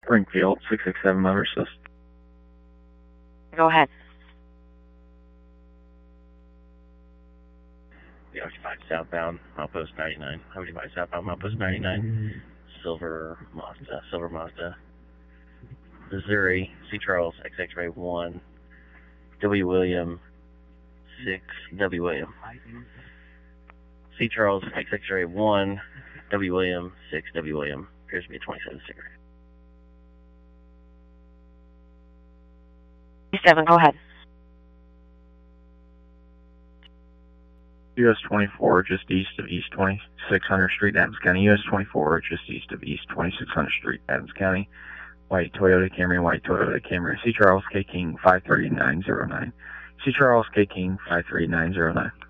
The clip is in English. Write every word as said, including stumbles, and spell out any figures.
Springfield, six six seven Motor Assist. Go ahead. The occupied southbound, Milepost ninety-nine. Occupied southbound, Milepost ninety-nine. Silver Mazda, Silver Mazda. Missouri, C. Charles, X X-ray one. W. William, six. W. William. C. Charles, X X-ray one. W. William, six. W. William. Appears to be a twenty-seven sticker. seven, go ahead. U S twenty-four, just east of East twenty-six hundred Street, Adams County. U S twenty-four, just east of East twenty-six hundred Street, Adams County. White Toyota Camry, white Toyota Camry. C. Charles K. King, five three nine zero nine. C. Charles K. King, five three nine zero nine.